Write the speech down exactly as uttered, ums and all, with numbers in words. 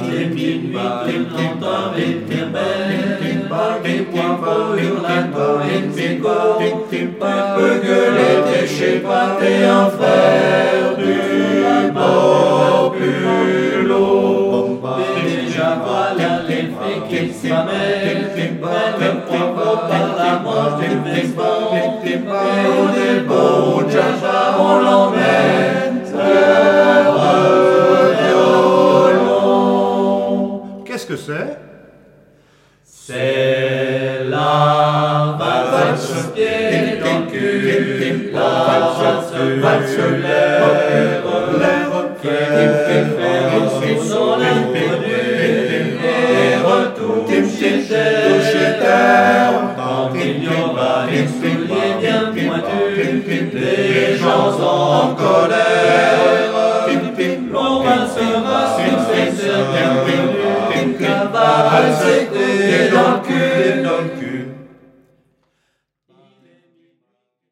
des minuit qu'il n'entend venir belle, des poivrons hurlant et ses côtes, pas peu gueuler, déchets, pâtés en frère du bord plus l'eau. Déjà voilà l'effet qu'il s'amène, le poivreau par la manche du veston, et au dépôt, Jaja, on l'emmène, Qu'est-ce que c'est? C'est la valse pied dans le cul, la valse, valse l'air, qui fait faire au son l'inconnu, et retourne chez elle.